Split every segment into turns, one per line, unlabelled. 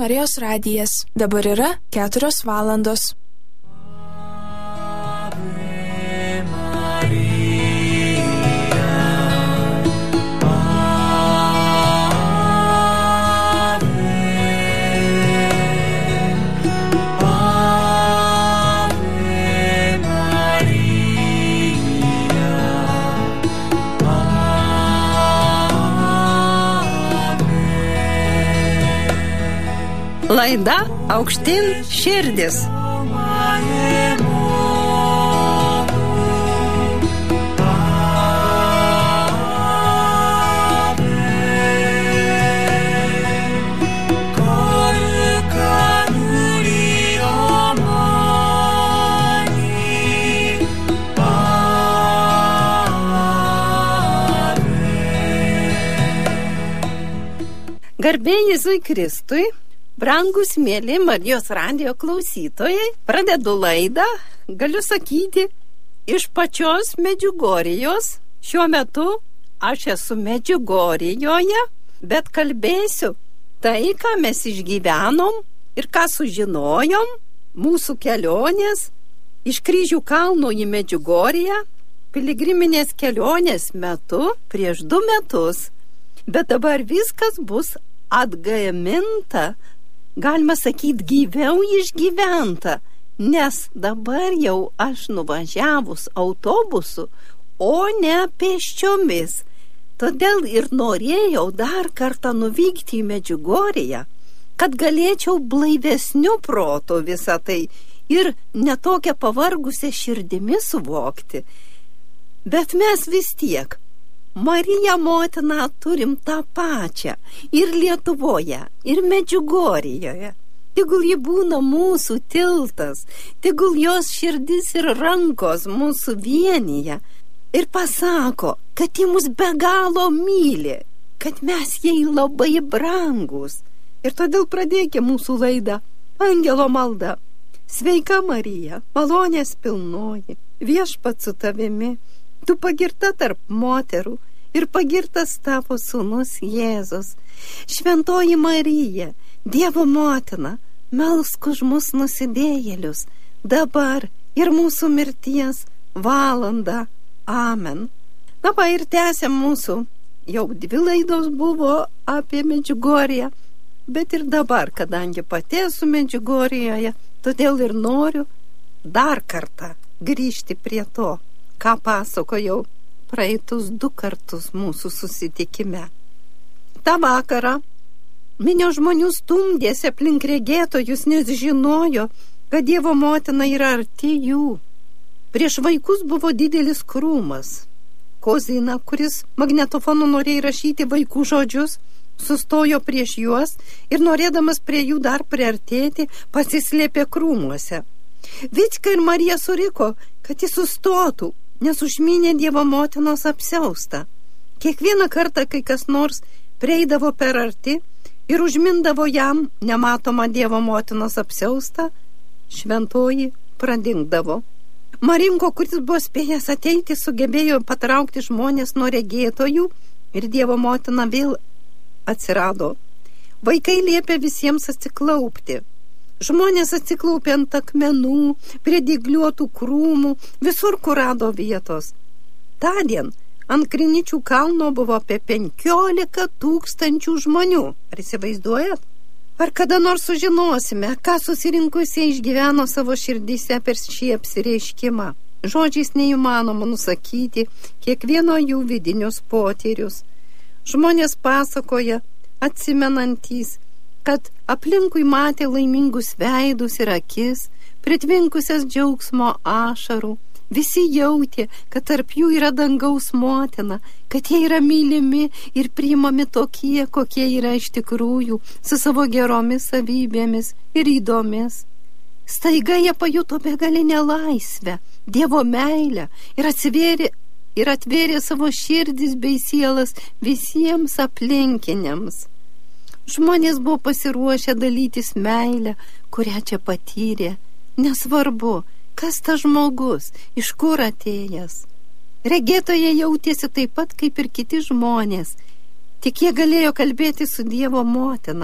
Marijos radijas. Dabar yra 4 valandos.
Laida Aukštyn širdis. Garbė Jėzui Kristui. Brangus mėly Marijos radijo klausytojai, pradedu laidą, galiu sakyti, iš pačios Medžiugorijos. Šiuo metu aš esu Medžiugorijoje, bet kalbėsiu tai, ką mes išgyvenom ir ką sužinojom, mūsų kelionės iš Kryžių kalno į Medžiugoriją, piligriminės kelionės metu prieš 2 metus. Bet dabar viskas bus atgaminta, galima sakyti, gyviau išgyventa, nes dabar jau aš nuvažiavus autobusu, o ne pėsčiomis. Todėl ir norėjau dar kartą nuvykti į Medžiugoriją, kad galėčiau blaivesniu protu visą tai ir netokią pavargusią širdimi suvokti. Bet mes vis tiek Mariją motiną turim tą pačią ir Lietuvoje, ir Medžiugorijoje. Tegul ji būna mūsų tiltas, tegul jos širdis ir rankos mūsų vienyje ir pasako, kad ji mus be galo myli, kad mes jai labai brangus. Ir todėl pradėkime mūsų laidą Angelo malda. Sveika Marija, malonės pilnoji, Viešpats su tavimi, tu pagirta tarp moterų ir pagirtas tavo sūnus Jėzus. Šventoji Marija, Dievo motina, melsk už mus nusidėjėlius, dabar ir mūsų mirties valandą. Amen. Dabar ir tęsiam mūsų, jau 2 laidos buvo apie Medžiugoriją, bet ir dabar, kadangi pati esu Medžiugorijoje, todėl ir noriu dar kartą grįžti prie to, ką pasakojau praeitus 2 kartus mūsų susitikime. Ta vakarą minios žmonių stumdėsi aplink regėtojus, nes žinojo, kad Dievo motina yra arti jų. Prieš vaikus buvo didelis krūmas. Kozina, kuris magnetofonu norėjo rašyti vaikų žodžius, sustojo prieš juos ir norėdamas prie jų dar priartėti, pasislėpė krūmuose. Vicka ir Marija suriko, kad jis sustotų, nes užmynė Dievo motinos apsiaustą. Kiekvieną kartą, kai kas nors prieidavo per arti ir užmindavo jam nematomą Dievo motinos apsiaustą, šventoji pradingdavo. Marinko, kuris buvo spėjęs ateiti, sugebėjo patraukti žmonės nuo regėtojų ir Dievo motina vėl atsirado. Vaikai liepė visiems atsiklaupti. Žmonės atsiklaupė ant akmenų, prie dygliuotų krūmų, visur, kur rado vietos. Tądien ant Kryničių kalno buvo apie 15 000 žmonių. Ar įsivaizduojat? Ar kada nors sužinosime, ką susirinkusiai išgyveno savo širdyse per šį apsireiškimą? Žodžiais neįmanoma nusakyti kiekvieno jų vidinius potyrius. Žmonės pasakoja, atsimenantys, kad aplinkui matė laimingus veidus ir akis, pritvinkusias džiaugsmo ašarų. Visi jautė, kad tarp jų yra dangaus motina, kad jie yra mylimi ir priimami tokie, kokie yra iš tikrųjų, su savo geromis savybėmis ir įdomis. Staiga jie pajuto begalinę laisvę, Dievo meilę ir atvėrė savo širdis bei sielas visiems aplinkiniams. Žmonės buvo pasiruošę dalytis meilę, kurią čia patyrė. Nesvarbu, kas tas žmogus, iš kur atėjęs. Regėtojai jautėsi taip pat kaip ir kiti žmonės, tik jie galėjo kalbėti su Dievo motina.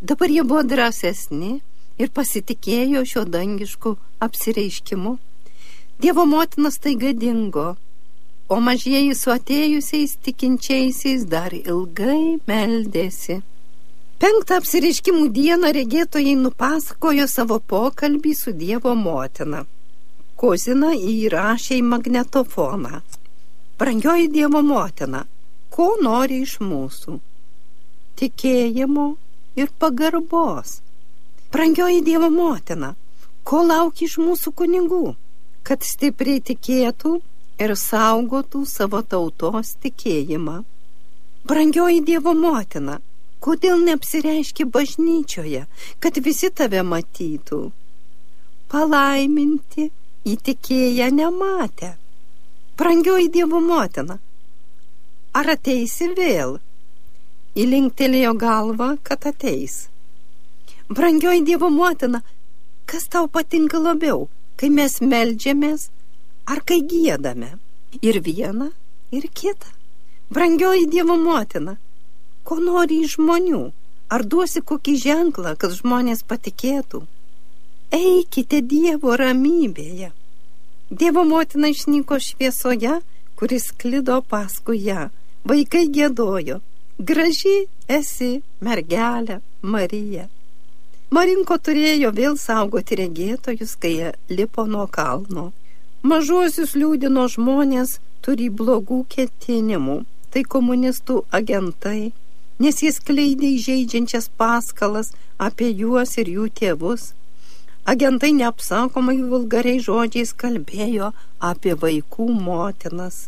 Dabar jie buvo drąsesni ir pasitikėjo šio dangišku apsireiškimu. Dievo motina staiga dingo, o mažieji su atėjusiais tikinčiaisiais dar ilgai meldėsi. 5 apsireiškimų dieną regėtojai nupasakojo savo pokalbį su Dievo motina. Kozina įrašė į magnetofoną. Brangioji Dievo motina, ko nori iš mūsų? Tikėjimo ir pagarbos. Brangioji Dievo motina, ko lauki iš mūsų kunigų? Kad stipriai tikėtų ir saugotų savo tautos tikėjimą. Brangioji Dievo motina, kodėl neapsireiški bažnyčioje, kad visi tave matytų? Palaiminti įtikėję nematę. Brangioji Dievo motina, ar ateisi vėl? Įlinktelėjo galvą, kad ateis. Brangioji Dievo motina, kas tau patinka labiau, kai mes meldžiamės ar kai giedame? Ir viena, ir kita. Brangioji Dievo motina, ko nori iš žmonių? Ar duosi kokį ženklą, kad žmonės patikėtų? Eikite Dievo ramybėje. Dievo motina išnyko šviesoje, kuris sklido paskui ją. Vaikai giedojo, graži esi, mergelė Marija. Marinko turėjo vėl saugoti regėtojus, kai jie lipo nuo kalno. Mažuosius liūdino žmonės turi blogų ketinimų, tai komunistų agentai, nes jie skleidė įžeidžiančias paskalas apie juos ir jų tėvus. Agentai neapsakomai vulgariai žodžiais kalbėjo apie vaikų motinas.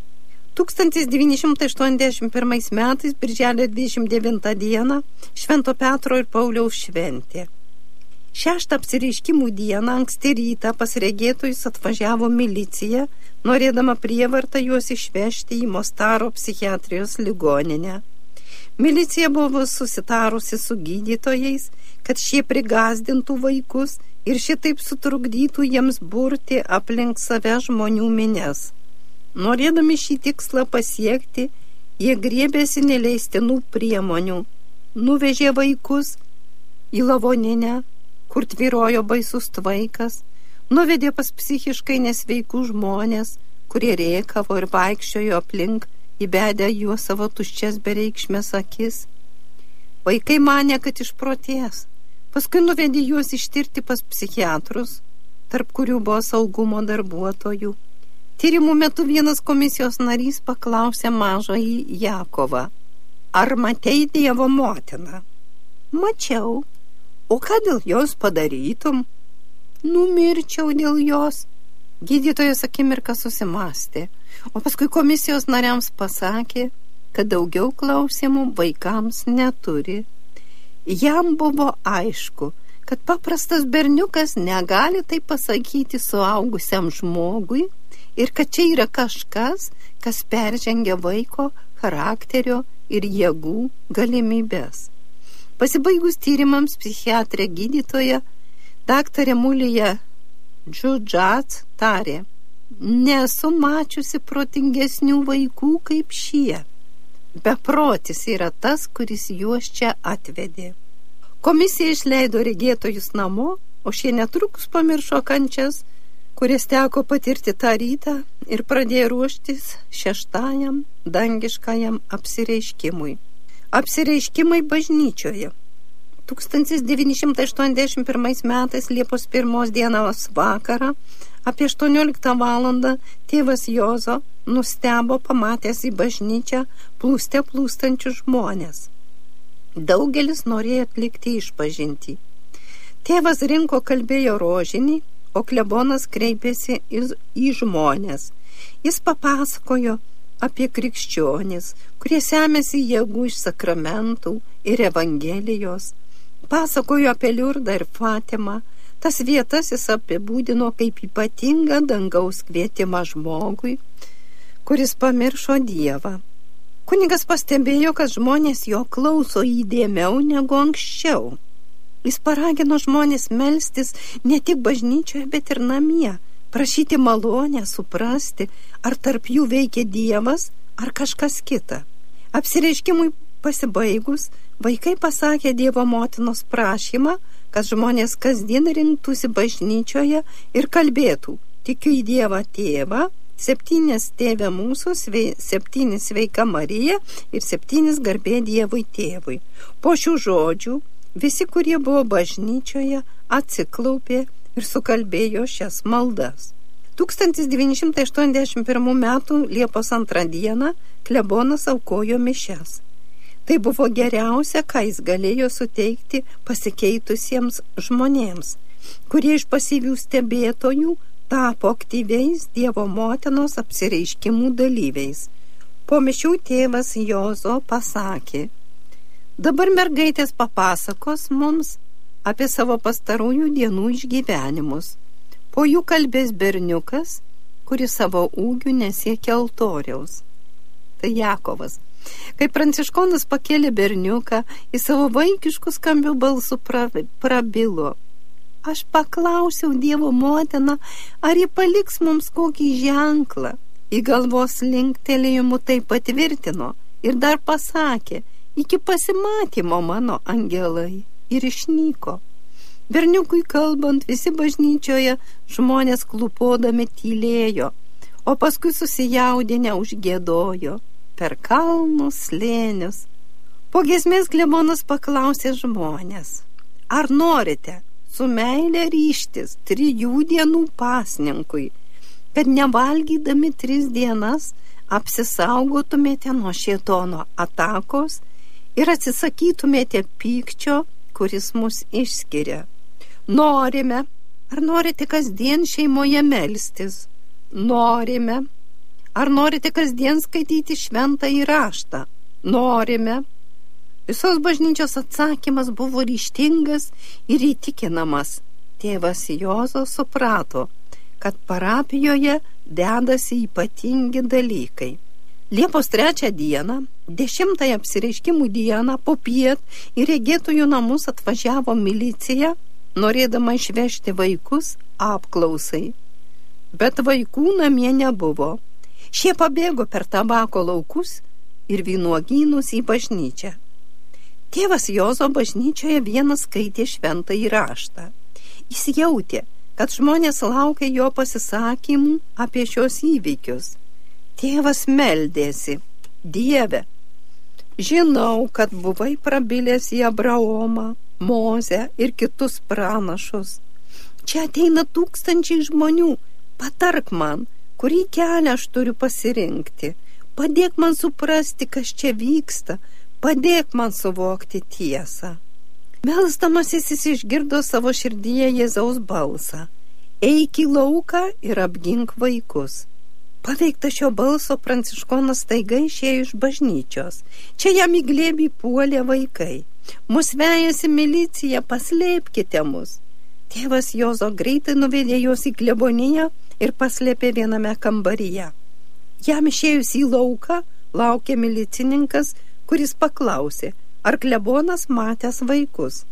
1981 metais, birželio 29 dieną, Švento Petro ir Pauliaus šventė. 6 apsireiškimų dieną anksti rytą pas regėtojus atvažiavo milicija, norėdama prievartą juos išvežti į Mostaro psichiatrijos ligoninę. Milicija buvo susitarusi su gydytojais, kad šie prigazdintų vaikus ir šitaip sutrukdytų jiems burti aplink save žmonių minias. Norėdami šį tikslą pasiekti, jie griebėsi neleistinų priemonių, nuvežė vaikus į lavoninę, kur tvyrojo baisus tvaikas, nuvedė pas psichiškai nesveikų žmonės, kurie rėkavo ir vaikščiojo aplink, įbedę juos savo tuščias bereikšmės akis. Vaikai manė, kad išprotės. Paskui nuvedė juos ištirti pas psichiatrus, tarp kurių buvo saugumo darbuotojų. Tyrimų metu vienas komisijos narys paklausė mažąjį Jakovą: ar matei Dievo motiną? Mačiau. O ką dėl jos padarytum? Numirčiau dėl jos. Gydytojas akimirką susimąstė, o paskui komisijos nariams pasakė, kad daugiau klausimų vaikams neturi. Jam buvo aišku, kad paprastas berniukas negali tai pasakyti suaugusiam žmogui ir kad čia yra kažkas, kas peržengia vaiko charakterio ir jėgų galimybės. Pasibaigus tyrimams, psichiatrė gydytoja daktarė Mulija Džudžats tarė: nesu mačiusi protingesnių vaikų kaip šie. Beprotis yra tas, kuris juos čia atvedė. Komisija išleido regėtojus namo, o šie netrukus pamiršo kančias, kurias teko patirti tą rytą, ir pradėjo ruoštis 6 dangiškajam apsireiškimui. Apsireiškimai bažnyčioje. 1981 metais Liepos 1 dienos vakarą apie 18 valandą tėvas Jozo nustebo pamatęs į bažnyčią plūstančius žmonės. Daugelis norėjo atlikti išpažintį. Tėvas rinko kalbėjo rožinį, o klebonas kreipėsi į žmonės. Jis papasakojo apie krikščionis, kurie semėsi jėgų iš sakramentų ir evangelijos. Pasakojo apie Liurdą ir Fatimą. Tas vietas jis apibūdino kaip ypatingą dangaus kvietimą žmogui, kuris pamiršo Dievą. Kunigas pastebėjo, kad žmonės jo klauso įdėmiau negu anksčiau. Jis paragino žmonės melstis ne tik bažnyčioje, bet ir namie, prašyti malonę, suprasti, ar tarp jų veikia Dievas, ar kažkas kita. Apsireiškimui pasibaigus, vaikai pasakė Dievo motinos prašymą, kad žmonės kasdien rinktųsi bažnyčioje ir kalbėtų: tikiu į Dievą Tėvą, 7 Tėve mūsų, 7 Sveika Marija ir 7 Garbė Dievui Tėvui. Po šių žodžių visi, kurie buvo bažnyčioje, atsiklaupė ir sukalbėjo šias maldas. 1981 m. Liepos 2 d. klebonas aukojo mišias. Tai buvo geriausia, ką jis galėjo suteikti pasikeitusiems žmonėms, kurie iš pasyvių stebėtojų tapo aktyviais Dievo motinos apsireiškimų dalyviais. Po mišių tėvas Jozo pasakė: dabar mergaitės papasakos mums apie savo pastarųjų dienų išgyvenimus. Po jų kalbės berniukas, kuris savo ūgių nesiekia altoriaus. Tai Jakovas. Kai pranciškonas pakėlė berniuką, į savo vaikiškų skambių balsų prabilo: aš paklausiau Dievo motiną, ar ji paliks mums kokį ženklą. Į galvos linktelėjimu tai patvirtino ir dar pasakė: iki pasimatymo, mano angelai, ir išnyko. Berniukui kalbant, visi bažnyčioje žmonės klupodami tylėjo, o paskui susijaudinę užgiedojo: per kalnus, slėnius. Po giesmės klebonas paklausė žmonės: ar norite su meile ryžtis 3 dienų pasninkui, kad nevalgydami 3 dienas apsisaugotumėte nuo šėtono atakos ir atsisakytumėte pykčio, kuris mus išskiria? Norime. Ar norite kasdien šeimoje melstis? Norime. Ar norite kasdien skaityti šventąjį raštą? Norime. Visos bažnyčios atsakymas buvo ryžtingas ir įtikinamas. Tėvas Jozo suprato, kad parapijoje dedasi ypatingi dalykai. Liepos 3 dieną, 10 apsireiškimų dieną, popiet į regėtojų namus atvažiavo milicija, norėdama išvežti vaikus apklausai. Bet vaikų namie nebuvo. Šie pabėgo per tabako laukus ir vynuogynus į bažnyčią. Tėvas Jozo bažnyčioje vienas skaitė šventąjį raštą. Jis jautė, kad žmonės laukia jo pasisakymų apie šios įvykius. Tėvas meldėsi: Dieve, žinau, kad buvai prabilęs į Abraomą, Mozę ir kitus pranašus. Čia ateina tūkstančiai žmonių. Patark man, kurį kelią aš turiu pasirinkti. Padėk man suprasti, kas čia vyksta. Padėk man suvokti tiesą. Melsdamasis jis išgirdo savo širdyje Jėzaus balsą: eik į lauką ir apgink vaikus. Paveiktas šio balso, pranciškonas staiga išėjo iš bažnyčios. Čia jam į glėbį puolė vaikai: mus vejasi milicija, paslėpkite mus. Tėvas Jozo greitai nuvedė juos į kleboniją ir paslėpė viename kambaryje. Jam išėjus į lauką laukė milicininkas, kuris paklausė, ar klebonas matęs vaikus.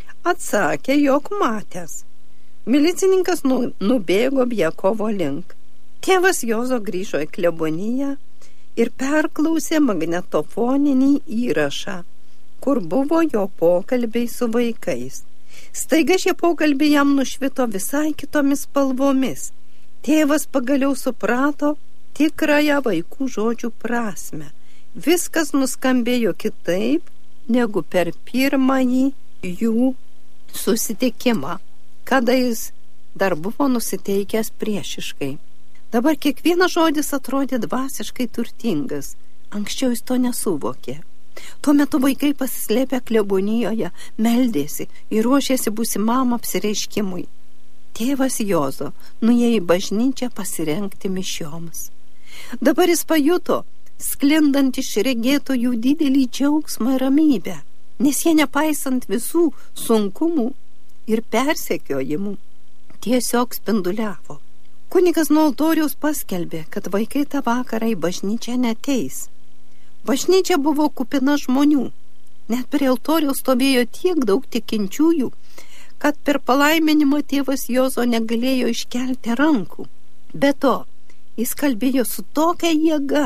Atsakė, jog matęs. Milicininkas nubėgo Jakovo link. Tėvas Jozo grįžo į kleboniją ir perklausė magnetofoninį įrašą, kur buvo jo pokalbiai su vaikais. Staiga šie pokalbiai jam nušvito visai kitomis spalvomis. Tėvas pagaliau suprato tikrąją vaikų žodžių prasmę. Viskas nuskambėjo kitaip negu per pirmąjį jų susitikimą, kada jis dar buvo nusiteikęs priešiškai. Dabar kiekvienas žodis atrodė dvasiškai turtingas. Anksčiau jis to nesuvokė. Tuo metu vaikai pasislėpę klebonijoje meldėsi ir ruošėsi būsimam apsireiškimui. Tėvas Jozo nuėjo į bažnyčią pasirengti mišioms. Dabar jis pajuto, sklindant iš regėtojų didelį džiaugsmą ir ramybę, nes jie nepaisant visų sunkumų ir persekiojimų tiesiog spinduliavo. Kunigas nuo altoriaus paskelbė, kad vaikai tą vakarą į bažnyčią neateis. Bažnyčia buvo kupina žmonių. Net prie altoriaus stovėjo tiek daug tikinčiųjų, kad per palaiminimą tėvas Jozo negalėjo iškelti rankų. Be to, jis kalbėjo su tokia jėga,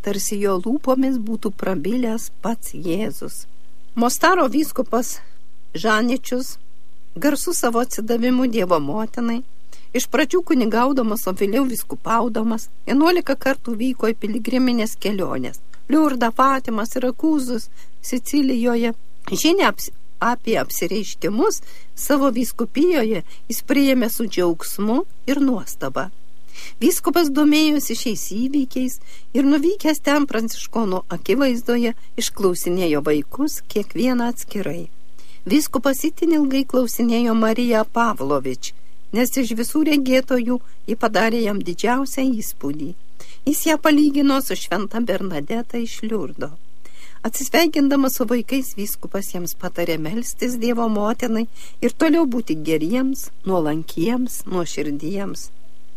tarsi jo lūpomis būtų prabilęs pats Jėzus. Mostaro vyskupas Žaničius, garsus savo atsidavimu Dievo motinai, iš pradžių kunigaudamas, o vėliau vyskupaudamas, 11 kartų vyko į piligriminės kelionės. Liurdą, Fatimą, Sirakūzus, Sicilijoje. Žinia apie apsireiškimus savo vyskupijoje jis priėmė su džiaugsmu ir nuostaba. Vyskupas domėjosi šiais įvykiais ir nuvykęs ten pranciškonų akivaizdoje išklausinėjo vaikus kiekvieną atskirai. Vyskupas itin ilgai klausinėjo Mariją Pavlovič, nes iš visų regėtojų ji padarė jam didžiausią įspūdį. Jis ją palygino su šventa Bernadeta iš Liurdo. Atsisveikindamas su vaikais, vyskupas jiems patarė melstis Dievo motinai ir toliau būti geriems, nuolankiems, nuoširdiems.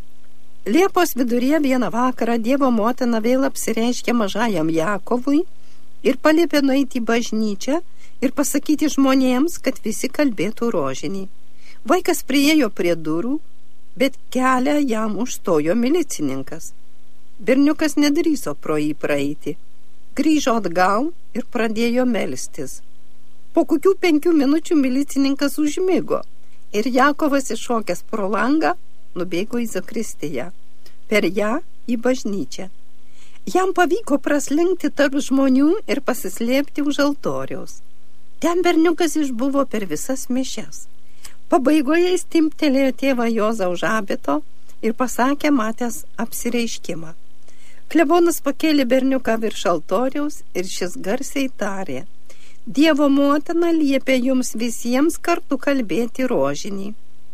Liepos viduryje vieną vakarą Dievo motina vėl apsireiškė mažajam Jakovui ir paliepė nueiti į bažnyčią ir pasakyti žmonėms, kad visi kalbėtų rožinį. Vaikas priėjo prie durų, bet kelią jam užstojo milicininkas. Berniukas nedrįso pro jį praeiti. Grįžo atgal ir pradėjo melstis. Po kokių 5 minučių milicininkas užmigo ir Jakovas iššokęs pro langą nubėgo į zakristiją, per ją į bažnyčią. Jam pavyko praslinkti tarp žmonių ir pasislėpti už altoriaus. Ten berniukas išbuvo per visas mišias. Pabaigoje jis timptelėjo tėvą Jozą už abito ir pasakė matęs apsireiškimą. Klebonas pakėlė berniuką virš altoriaus ir šis garsiai tarė: Dievo motina liepė jums visiems kartu kalbėti rožinį.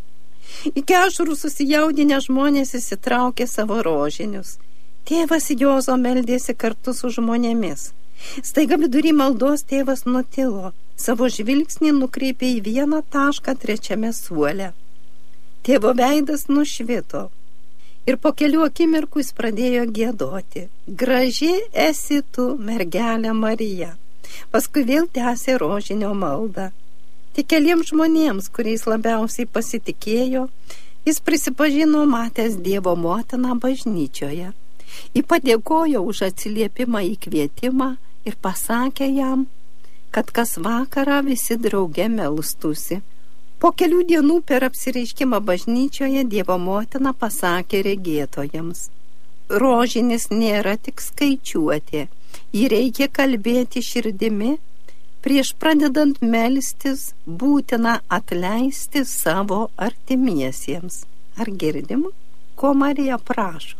Iki ašarų susijaudinę žmonės įsitraukė savo rožinius. Tėvas Jozo meldėsi kartu su žmonėmis. Staiga vidury maldos tėvas nutilo, savo žvilgsnį nukreipė į vieną tašką 3 suole. Tėvo veidas nušvito ir po kelių akimirkų jis pradėjo giedoti: Graži esi tu, mergelė Marija. Paskui vėl tęsė rožinio maldą. Tik keliems žmonėms, kuriais labiausiai pasitikėjo, jis prisipažino matęs Dievo motiną bažnyčioje. Ji padėkojo už atsiliepimą į kvietimą ir pasakė jam, kad kas vakarą visi drauge melstųsi. Po kelių dienų per apsireiškimą bažnyčioje Dievo motina pasakė regėtojams: Rožinis nėra tik skaičiuoti, jį reikia kalbėti širdimi. Prieš pradedant melstis būtina atleisti savo artimiesiems. Ar girdim, ko Marija prašo?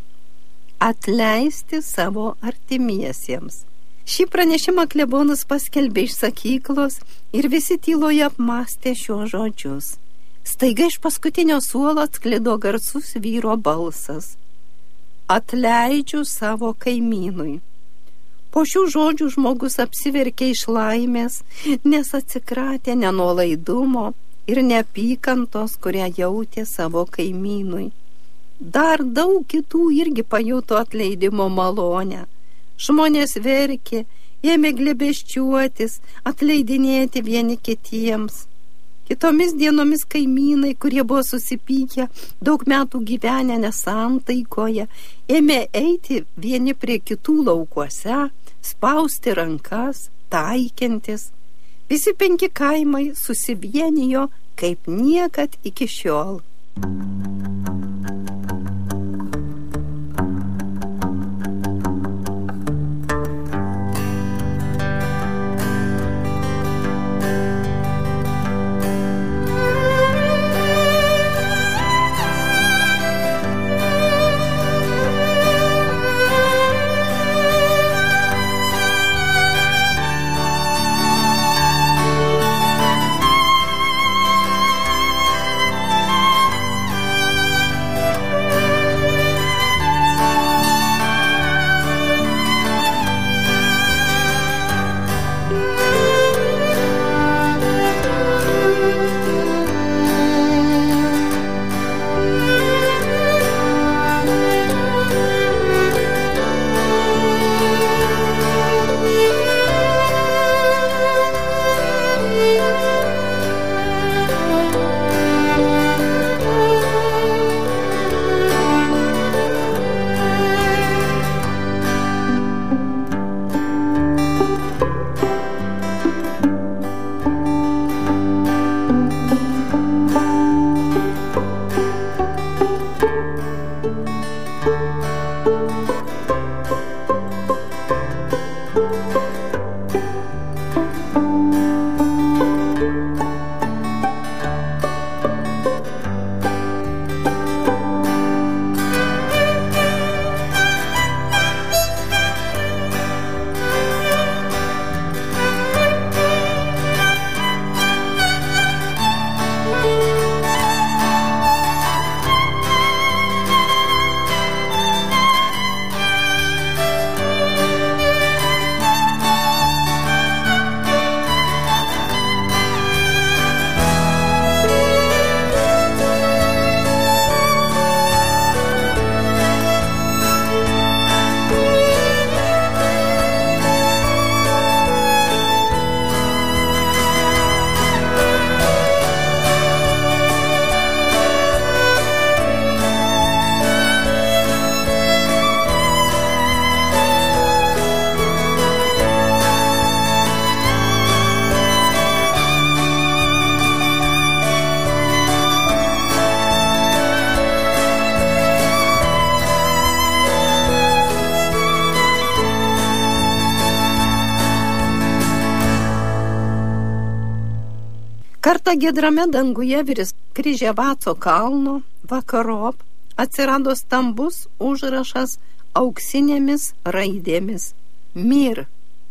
Atleisti savo artimiesiems. Šį pranešimą klebonas paskelbė iš sakyklos ir visi tyloje apmąstė šiuos žodžius. Staiga iš paskutinio suolo atsklido garsus vyro balsas: Atleidžiu savo kaimynui. Po šių žodžių žmogus apsiverkė iš laimės, nes atsikratė nenuolaidumo ir neapykantos, kurią jautė savo kaimynui. Dar daug kitų irgi pajuto atleidimo malonę. Žmonės verkė, ėmė glėbesčiuotis, atleidinėti vieni kitiems. Kitomis dienomis kaimynai, kurie buvo susipykę, daug metų gyvenę nesantaikoje, ėmė eiti vieni prie kitų laukuose, spausti rankas, taikintis. Visi 5 kaimai susivienijo kaip niekad iki šiol. Kartą gidrame danguje virš Kryžiavaco kalno vakarop atsirado stambus užrašas auksinėmis raidėmis. Mir.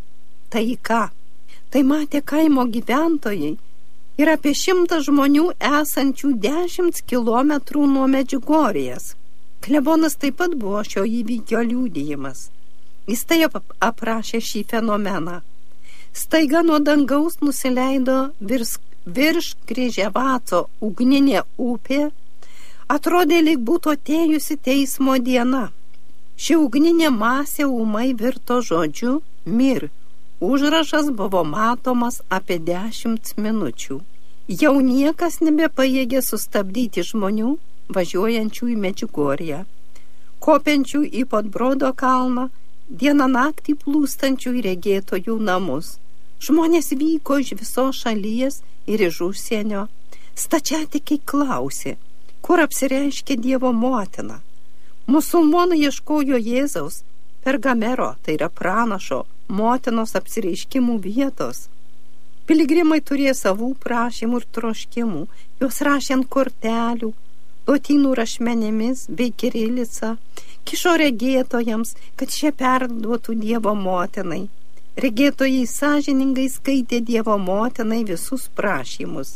Taika. Tai matė kaimo gyventojai ir apie 100 žmonių esančių 10 kilometrų nuo Medžiugorjės. Klebonas taip pat buvo šio įvykio liudijimas. Jis tai aprašė šį fenomeną. Staiga nuo dangaus nusileido virš Kryžiavaco ugninė upė, atrodė lyg būtų atėjusi teismo diena. Ši ugninė masė ūmai virto žodžiu mir. Užrašas buvo matomas apie 10 minučių. Jau niekas nebepajėgė sustabdyti žmonių, važiuojančių į Medžiugorję, kopiančių į Podbrodo kalną, dieną naktį plūstančių į regėtojų namus. Žmonės vyko iš visos šalies ir iš užsienio. Stačiatikiai klausė, kur apsireiškė Dievo motina. Musulmonai ieškojo Jėzaus Pergamero, tai yra pranašo, motinos apsireiškimų vietos. Piligrimai turėjo savų prašymų ir troškimų, juos rašė ant kortelių, lotynų rašmenimis bei kirilica, kišo regėtojams, kad šie perduotų Dievo motinai. Regėtojai sąžiningai skaitė Dievo motinai visus prašymus.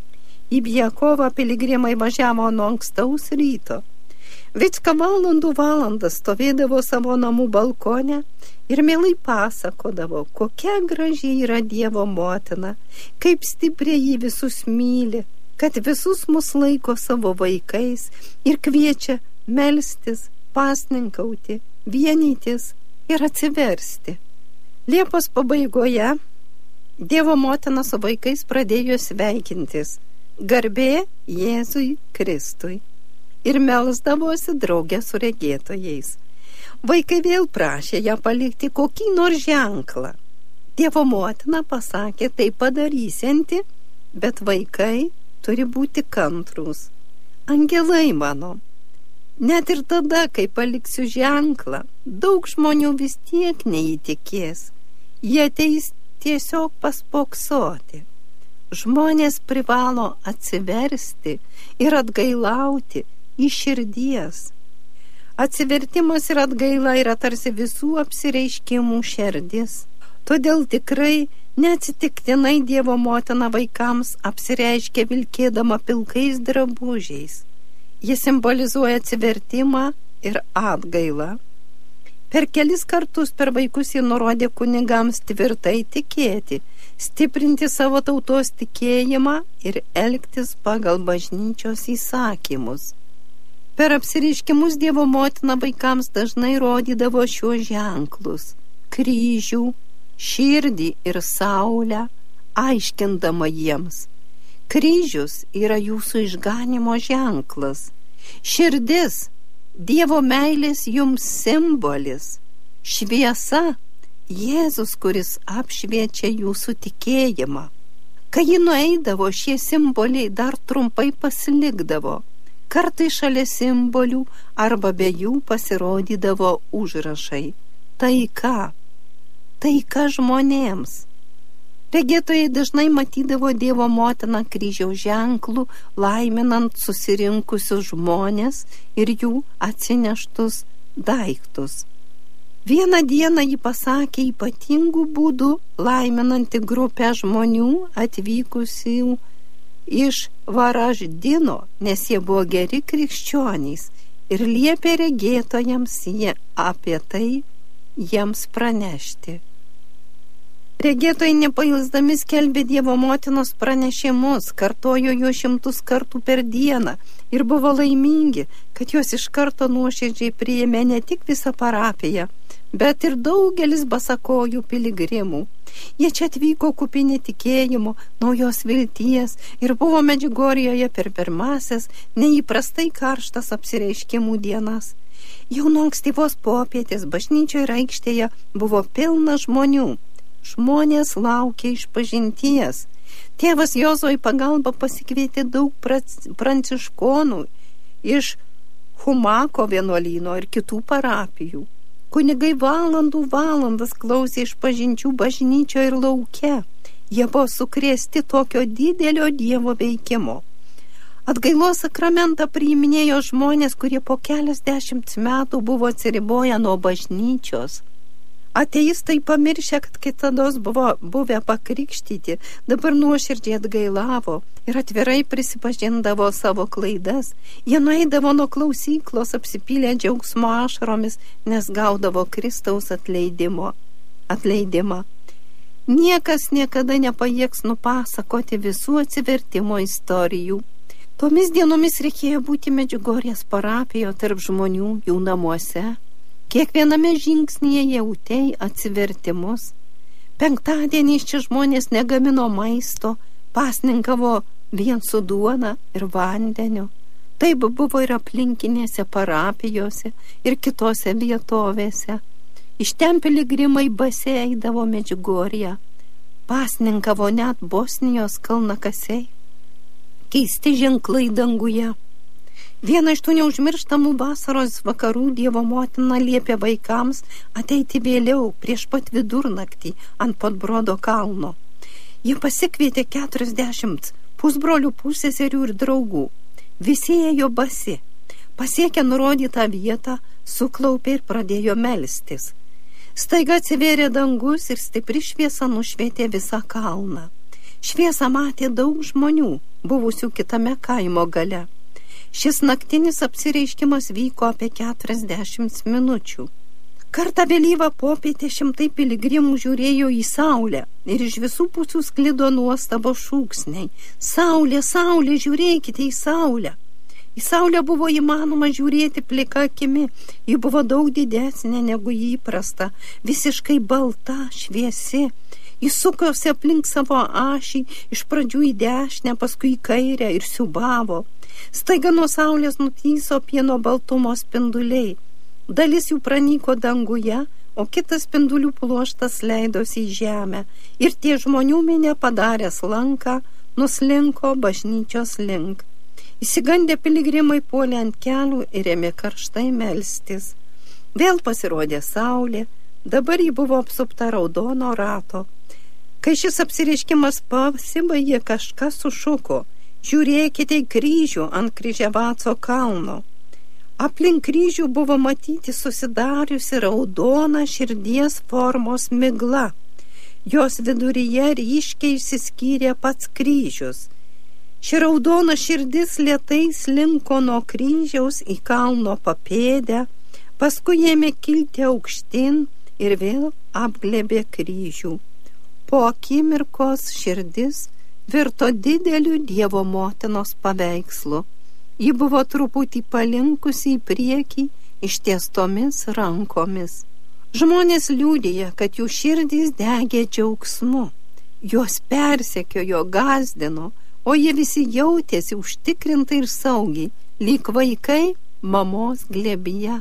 Į Bjakovą piligrimai važiavo nuo ankstaus ryto. Viską valandas stovėdavo savo namų balkone ir mielai pasakodavo, kokia graži yra Dievo motina, kaip stipriai jį visus myli, kad visus mus laiko savo vaikais ir kviečia melstis, pasninkauti, vienytis ir atsiversti. Liepos pabaigoje Dievo motina su vaikais pradėjo sveikintis, garbė Jėzui Kristui, ir melsdavosi drauge su regėtojais. Vaikai vėl prašė ją palikti kokį nors ženklą. Dievo motina pasakė tai padarysianti, bet vaikai turi būti kantrūs. Angelai mano, net ir tada, kai paliksiu ženklą, daug žmonių vis tiek neįtikės. Jie ateis tiesiog paspoksoti. Žmonės privalo atsiversti ir atgailauti iš širdies. Atsivertimas ir atgaila yra tarsi visų apsireiškimų šerdis. Todėl tikrai neatsitiktinai Dievo motina vaikams apsireiškia vilkėdama pilkais drabužiais. Jie simbolizuoja atsivertimą ir atgailą. Per kelis kartus per vaikus jie nurodė kunigams tvirtai tikėti, stiprinti savo tautos tikėjimą ir elgtis pagal bažnyčios įsakymus. Per apsireiškimus Dievo motina vaikams dažnai rodydavo šiuos ženklus – kryžių, širdį ir saulę, aiškindama jiems. Kryžius yra jūsų išganimo ženklas. Širdis – Dievo meilės jums simbolis. Šviesa – Jėzus, kuris apšviečia jūsų tikėjimą. Kai ji nueidavo, šie simboliai dar trumpai pasilikdavo. Kartai šalia simbolių arba be jų pasirodydavo užrašai. Taika. Taika žmonėms. Regėtojai dažnai matydavo Dievo motiną kryžiaus ženklų, laiminant susirinkusius žmonės ir jų atsineštus daiktus. Vieną dieną ji pasakė ypatingų būdų, laiminanti grupę žmonių atvykusių iš Varaždino, nes jie buvo geri krikščionys, ir liepė regėtojams jie apie tai jiems pranešti. Regėtojai nepailsdami skelbė Dievo motinos pranešimus, kartojo jo 100 kartų per dieną ir buvo laimingi, kad juos iš karto nuoširdžiai priėmė ne tik visą parapiją, bet ir daugelis basakojų piligrimų. Jie čia atvyko kupini tikėjimo, naujos vilties ir buvo Medžiugorjoje per pirmasias, neįprastai karštas apsireiškimų dienas. Jau nuo ankstyvos popietės bažnyčioje ir aikštėje buvo pilna žmonių. Žmonės laukė išpažinties. Tėvas Jozo į pagalbą pasikvietė daug pranciškonų iš Humako vienuolyno ir kitų parapijų. Kunigai valandas klausė išpažinčių bažnyčioje ir lauke. Jie buvo sukrėsti tokio didelio Dievo veikimo. Atgailos sakramentą priiminėjo žmonės, kurie po keliasdešimt metų buvo atsiriboję nuo bažnyčios. Ateistai pamiršę, kad kitados buvo buvę pakrikštyti, dabar nuoširdžiai atgailavo ir atvirai prisipažindavo savo klaidas. Jie nueidavo nuo klausyklos apsipylę džiaugsmo ašaromis, nes gaudavo Kristaus atleidimą. Niekas niekada nepajėgs nupasakoti visų atsivertimo istorijų. Tomis dienomis reikėjo būti Medžiugorjės parapijoje tarp žmonių jų namuose. Kiekviename žingsnyje jautei atsivertimus. Penktadieniais čia žmonės negamino maisto, pasninkavo vien su duona ir vandeniu. Taip buvo ir aplinkinėse parapijose ir kitose vietovėse. Iš ten piligrimai basi eidavo Medžiugorję. Pasninkavo net Bosnijos kalnakasiai. Keisti ženklai danguje. Viena iš tų neužmirštamų vasaros vakarų Dievo motina liepė vaikams ateiti vėliau, prieš pat vidurnaktį, ant Podbrodo kalno. Jie pasikvietė 40 pusbrolių, pusseserių ir draugų. Visi ėjo basi. Pasiekę nurodytą vietą, suklaupė ir pradėjo melstis. Staiga atsivėrė dangus ir stipri šviesa nušvietė visą kalną. Šviesą matė daug žmonių, buvusių kitame kaimo gale. Šis naktinis apsireiškimas vyko apie 40 minučių. Kartą vėlyvą popietę šimtai piligrimų žiūrėjo į saulę ir iš visų pusių sklido nuostabo šūksniai. Saulė, saulė, žiūrėkite į saulę. Į saulę buvo įmanoma žiūrėti plika akimi. Ji buvo daug didesnė negu įprasta, visiškai balta, šviesi. Jis sukosi aplink savo ašį, iš pradžių į dešinę, paskui į kairę ir siūbavo. Staiga nuo saulės nutyso pieno baltumo spinduliai. Dalis jų pranyko danguje, o kitas spindulių pluoštas leidosi į žemę. Ir tie žmonių minė padarė slanką, nuslinko bažnyčios link. Įsigandę piligrimai puolė ant kelių ir ėmė karštai melstis. Vėl pasirodė saulė, dabar ji buvo apsupta raudono rato. Kai šis apsireiškimas pasibaigė, kažkas sušuko: žiūrėkite į kryžių ant Kryžiavaco kalno. Aplink kryžių buvo matyti susidariusi raudona širdies formos migla. Jos viduryje ryškiai išsiskyrė pats kryžius. Ši raudona širdis lėtai slinko nuo kryžiaus į kalno papėdę, paskui ėmė kilti aukštyn ir vėl apglėbė kryžių. Po akimirkos širdis virto dideliu Dievo motinos paveikslu. Ji buvo truputį palinkusi į priekį ištiestomis rankomis. Žmonės liudija, kad jų širdys degė džiaugsmu. Juos persekiojo, gąsdino, o jie visi jautėsi užtikrintai ir saugiai, lyg vaikai mamos glėbyje.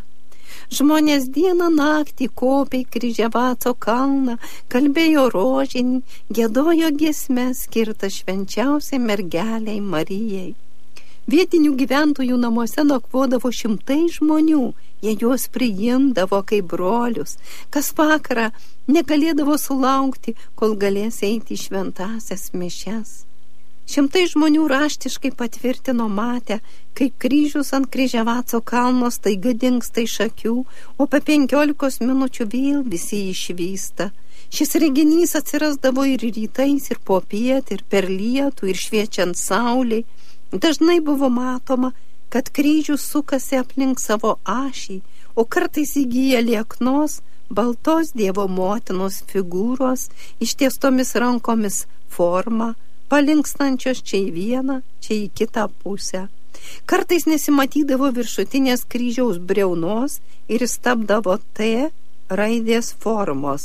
Žmonės dieną naktį kopė į Kryžiavaco kalną, kalbėjo rožinį, giedojo giesmes skirtas švenčiausiai mergeliai Marijai. Vietinių gyventojų namuose nakvodavo šimtai žmonių, jie juos priimdavo kaip brolius. Kas vakarą negalėdavo sulaukti, kol galės eiti į šventąsias mišias. Šimtai žmonių raštiškai patvirtino matę, kaip kryžius ant Kryžiavaco kalno staiga dingsta iš akių, o po 15 minučių vėl visi išvysta. Šis reginys atsirasdavo ir rytais, ir popiet, ir per lietų, ir šviečiant saulei. Dažnai buvo matoma, kad kryžius sukasi aplink savo ašį, o kartais įgyja lieknos, baltos Dievo motinos figūros, ištiestomis rankomis formą, palinkstančios čia į vieną, čia į kitą pusę. Kartais nesimatydavo viršutinės kryžiaus briaunos ir jis tapdavo T raidės formos.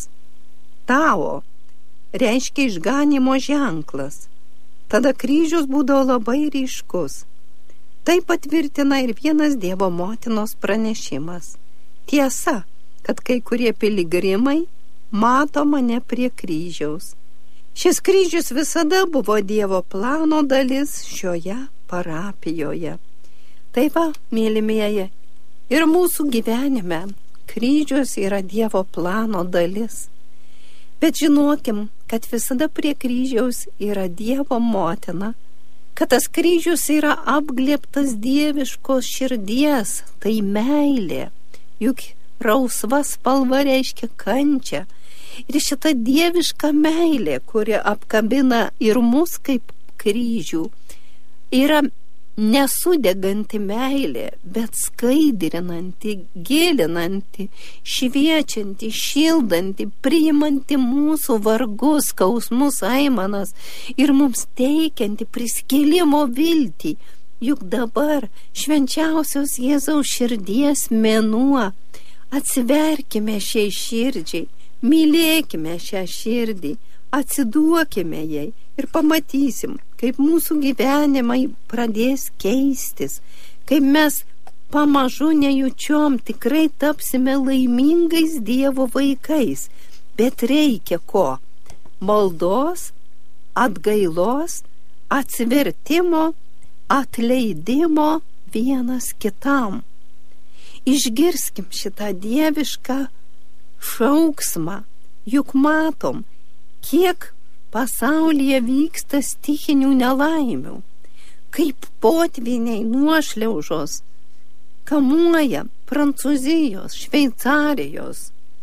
Tao reiškia išganymo ženklas. Tada kryžius būdavo labai ryškus. Tai patvirtina ir vienas Dievo motinos pranešimas. Tiesa, kad kai kurie piligrimai mato mane prie kryžiaus. Šis kryžius visada buvo Dievo plano dalis šioje parapijoje. Tai va, mylimieji, ir mūsų gyvenime kryžius yra Dievo plano dalis. Bet žinokim, kad visada prie kryžiaus yra Dievo motina, kad tas kryžius yra apglėbtas dieviškos širdies, tai meilė, juk rausva spalva reiškia kančią. Ir šita dieviška meilė, kuri apkabina ir mus kaip kryžių, yra nesudeganti meilė, bet skaidrinanti, gilinanti, šviečianti, šildanti, priimanti mūsų vargus, skausmus, aimanas ir mums teikianti prisikėlimo viltį. Juk dabar švenčiausios Jėzaus širdies mėnuo. Atsiverkime šiai širdžiai, mylėkime šią širdį, atsiduokime jai ir pamatysim, kaip mūsų gyvenimai pradės keistis, kaip mes pamažu nejučiom tikrai tapsime laimingais Dievo vaikais. Bet reikia ko? Maldos, atgailos, atsivertimo, atleidimo vienas kitam. Išgirskim šitą dievišką šauksmą, juk matom, kiek pasaulyje vyksta stichinių nelaimių, kaip potviniai nuošliaužos kamuoja Prancūzijos, Šveicarijos,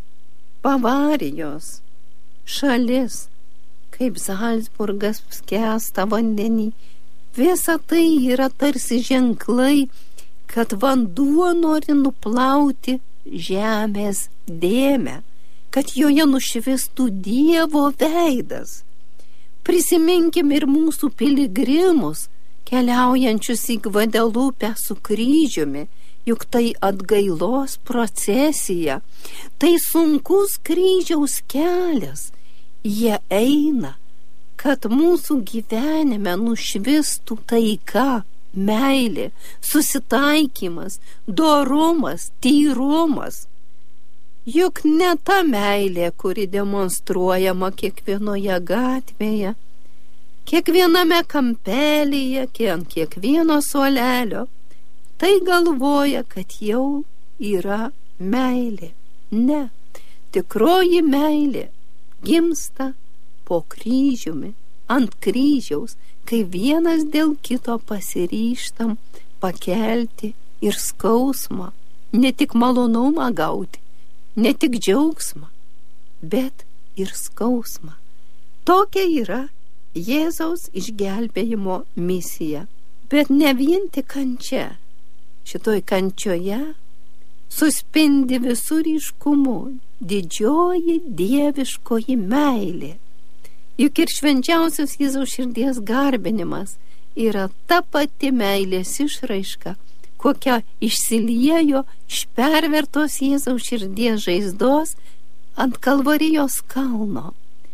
Bavarijos šalis, kaip Zalcburgas skęsta vandenį. Visa tai yra tarsi ženklai, kad vanduo nori nuplauti žemės dėmę, kad joje nušvistų Dievo veidas. Prisiminkim ir mūsų piligrimus, keliaujančius į Gvadelupę su kryžiumi, juk tai atgailos procesija, tai sunkus kryžiaus kelias. Jie eina, kad mūsų gyvenime nušvistų taika, meilė, susitaikymas, dorumas, tyrumas. Juk ne ta meilė, kuri demonstruojama kiekvienoje gatvėje, kiekviename kampelyje, ant kiekvieno suolelio, tai galvoja, kad jau yra meilė. Ne, tikroji meilė gimsta po kryžiumi, ant kryžiaus, kai vienas dėl kito pasiryžtam pakelti ir skausmą, ne tik malonumą gauti, ne tik džiaugsmą, bet ir skausmą. Tokia yra Jėzaus išgelbėjimo misija. Bet ne vien tik kančia. Šitoj kančioje suspindi visų ryškumu didžioji dieviškoji meilė. Juk ir švenčiausios Jėzaus širdies garbinimas yra ta pati meilės išraiška, kokia išsiliejo iš pervertos Jėzaus širdies žaizdos ant Kalvarijos kalno.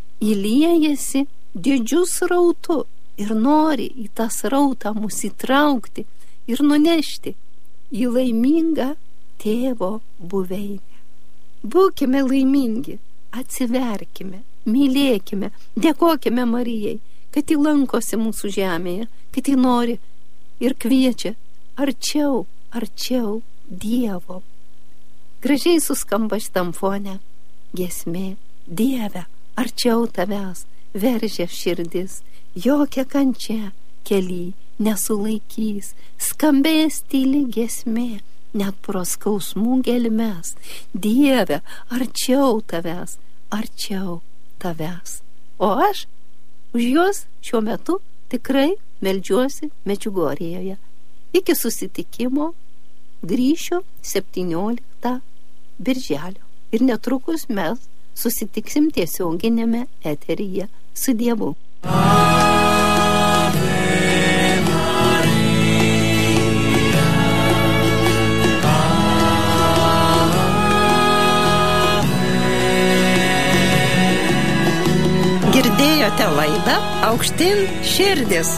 Įliejasi didžiu srautu ir nori į tą srautą mus įtraukti ir nunešti į laimingą tėvo buveinę. Būkime laimingi, atsiverkime, mylėkime, dėkokime Marijai, kad ji lankosi mūsų žemėje, kad ji nori ir kviečia arčiau, arčiau Dievo. Gražiai suskamba šitam fone giesmė: Dieve, arčiau tavęs veržia širdis, jokia kančia kely nesulaikys, skambės tyli giesmė net pro skausmų gelmes. Dieve, arčiau tavęs, arčiau tavęs. O aš už juos šiuo metu tikrai meldžiuosi Medžiugorjėje. Iki susitikimo grįšiu 17 birželio ir netrukus mes susitiksim tiesioginėme eteryje. Su Dievu. Girdėjote laidą Aukštyn širdis.